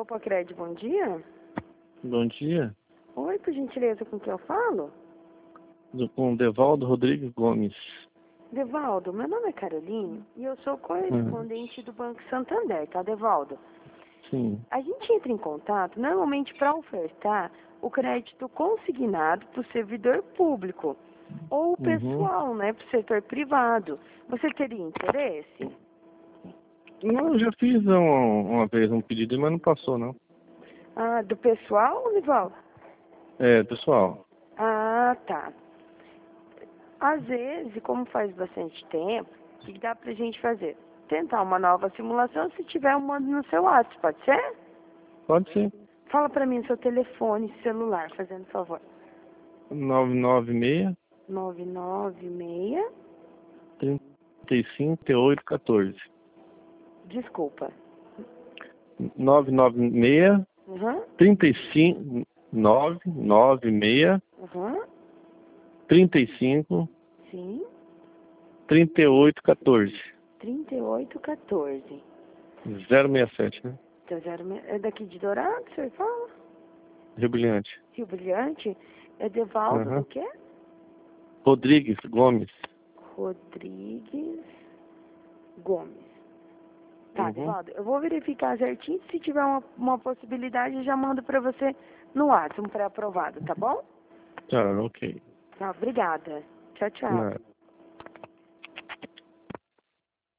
Copacred, bom dia. Bom dia. Oi, por gentileza, com quem eu falo? Com Devaldo Rodrigues Gomes. Devaldo, meu nome é Caroline e eu sou correspondente do Banco Santander, tá, Devaldo? Sim. A gente entra em contato normalmente para ofertar o crédito consignado para o servidor público ou pessoal, né, para o setor privado. Você teria interesse? Não, eu já fiz uma vez um pedido, mas não passou, não. Ah, do pessoal, Devaldo? É, pessoal. Ah, tá. Às vezes, como faz bastante tempo, o que dá pra gente fazer? Tentar uma nova simulação, se tiver, eu mando no seu WhatsApp, pode ser? Pode ser. Fala pra mim seu telefone celular, fazendo favor. 996 996, 35 3814. desculpa. 996 Uhum, 35 996 uhum, 35 sim, 3814. 3814. 067, né? Então, é daqui de Dourado, o senhor fala? Rio Brilhante. Rio Brilhante? É Devaldo do Uhum. quê? Rodrigues Gomes. Rodrigues Gomes. Tá, Uhum. Devaldo, eu vou verificar certinho. Se tiver uma possibilidade, eu já mando pra você no WhatsApp, um pré-aprovado, tá bom? Tá, ok. Tá, obrigada. Tchau, tchau. Nada.